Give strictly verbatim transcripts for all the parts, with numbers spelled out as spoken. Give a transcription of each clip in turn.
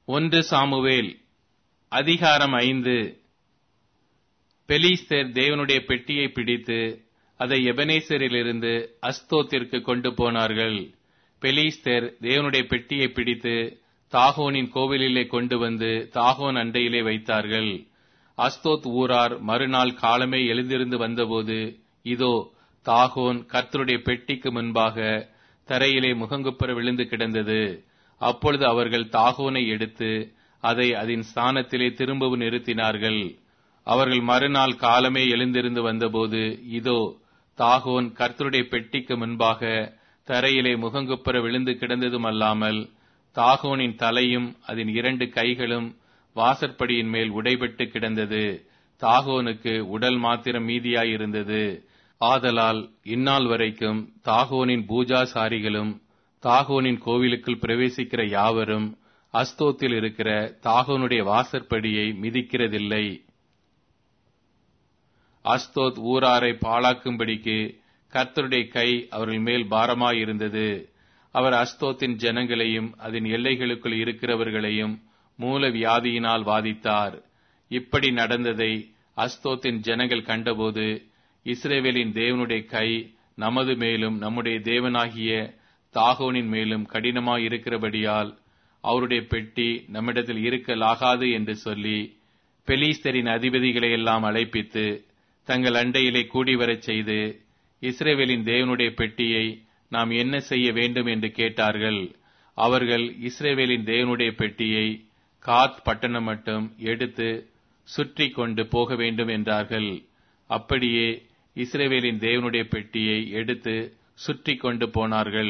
ஒன்று சாமுவேல் அதிகாரம் ஐந்து. பெலிஸ்தர் தேவனுடைய பெட்டியை பிடித்து அதை எபனேசரிலிருந்து அஸ்தோத்திற்கு கொண்டு போனார்கள். பெலிஸ்தர் தேவனுடைய பெட்டியை பிடித்து தாகோனின் கோவிலிலே கொண்டு வந்து தாகோன் அண்டையிலே வைத்தார்கள். அஸ்தோத் ஊரார் மறுநாள் காலமே எழுந்திருந்து வந்தபோது, இதோ தாகோன் கர்த்தருடைய பெட்டிக்கு முன்பாக தரையிலே முகங்குப்புற விழுந்து கிடந்தது. அப்பொழுது அவர்கள் தாகோனை எடுத்து அதை அதன் ஸ்தானத்திலே திரும்பவும் நிறுத்தினார்கள். அவர்கள் மறுநாள் காலமே எழுந்திருந்து வந்தபோது, இதோ தாகோன் கர்த்தருடைய பெட்டிக்கு முன்பாக தரையிலே முகங்குப்புற விழுந்து கிடந்ததும் அல்லாமல் தாகோனின் தலையும் அதன் இரண்டு கைகளும் வாசற்படியின் மேல் உடைபட்டு கிடந்தது. தாகோனுக்கு உடல் மாத்திரம் மீதியாயிருந்தது. ஆதலால் இந்நாள் வரைக்கும் தாகோனின் பூஜாசாரிகளும் தாகோனின் கோவிலுக்குள் பிரவேசிக்கிற யாவரும் அஸ்தோத்தில் இருக்கிற தாகோனுடைய வாசற்படியை மிதிக்கிறதில்லை. அஸ்தோத் ஊராரை பாழாக்கும்படிக்கு கர்த்தருடைய கை அவர்கள் மேல் பாரமாயிருந்தது. அவர் அஸ்தோத்தின் ஜனங்களையும் அதன் எல்லைகளுக்குள் இருக்கிறவர்களையும் மூல வியாதியினால் வாதித்தார். இப்படி நடந்ததை அஸ்தோத்தின் ஜனங்கள் கண்டபோது, இஸ்ரவேலின் தேவனுடைய கை நமது மேலும் நம்முடைய தேவனாகிய தாகோனின் மேலும் கடினமாயிருக்கிறபடியால் அவருடைய பெட்டி நம்மிடத்தில் இருக்கலாகாது என்று சொல்லி பெலிஸ்தரின் அதிபதிகளை எல்லாம் அழைப்பித்து தங்கள் அண்டையிலே கூடிவரச் செய்து, இஸ்ரவேலின் தேவனுடைய பெட்டியை நாம் என்ன செய்ய வேண்டும் என்று கேட்டார்கள். அவர்கள் இஸ்ரவேலின் தேவனுடைய பெட்டியை காத் பட்டணம் மட்டும் எடுத்து சுற்றி கொண்டு போக வேண்டும் என்றார்கள். அப்படியே இஸ்ரவேலின் தேவனுடைய பெட்டியை எடுத்து சுற்றி கொண்டு போனார்கள்.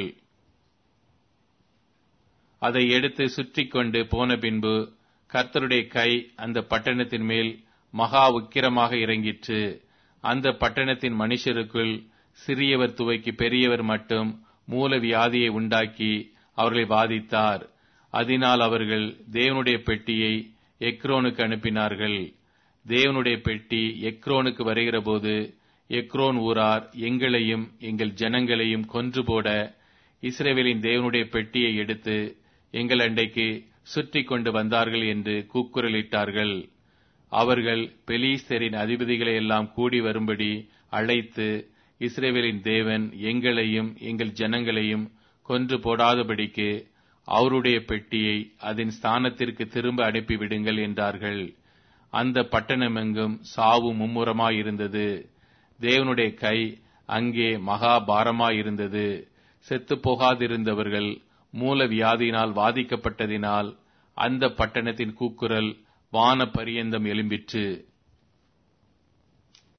அதை எடுத்து சுற்றி கொண்டு போன பின்பு கர்த்தருடைய கை அந்த பட்டணத்தின் மேல் மகா உக்கிரமாக இறங்கிற்று. அந்த பட்டணத்தின் மனுஷருக்குள் சிறியவர் துவைக்கு பெரியவர் மட்டும் மூல வியாதியை உண்டாக்கி அவர்களை பாதித்தார். அதனால் அவர்கள் தேவனுடைய பெட்டியை எக்ரோனுக்கு அனுப்பினார்கள். தேவனுடைய பெட்டி எக்ரோனுக்கு வருகிற போது எக்ரோன் ஊரார் எங்களையும் எங்கள் ஜனங்களையும் கொன்று போட இஸ்ரவேலின் தேவனுடைய பெட்டியை எடுத்து எங்கள் அண்டைக்கு சுற்றி கொண்டு வந்தார்கள் என்று கூக்குரலிட்டார்கள். அவர்கள் பெலிஸ்தரின் அதிபதிகளை எல்லாம் கூடி வரும்படி அழைத்து, இஸ்ரவேலின் தேவன் எங்களையும் எங்கள் ஜனங்களையும் கொன்று போடாதபடிக்கு அவருடைய பெட்டியை அதன் ஸ்தானத்திற்கு திரும்ப அனுப்பிவிடுங்கள் என்றார்கள். அந்த பட்டணமெங்கும் சாவு மும்முரமாயிருந்தது. தேவனுடைய கை அங்கே மகா பாரமாயிருந்தது. செத்து போகாதிருந்தவர்கள் மூல வியாதியினால் வாதிக்கப்பட்டதினால் அந்த பட்டணத்தின் கூக்குரல் வான பரியந்தம் எழும்பிற்று.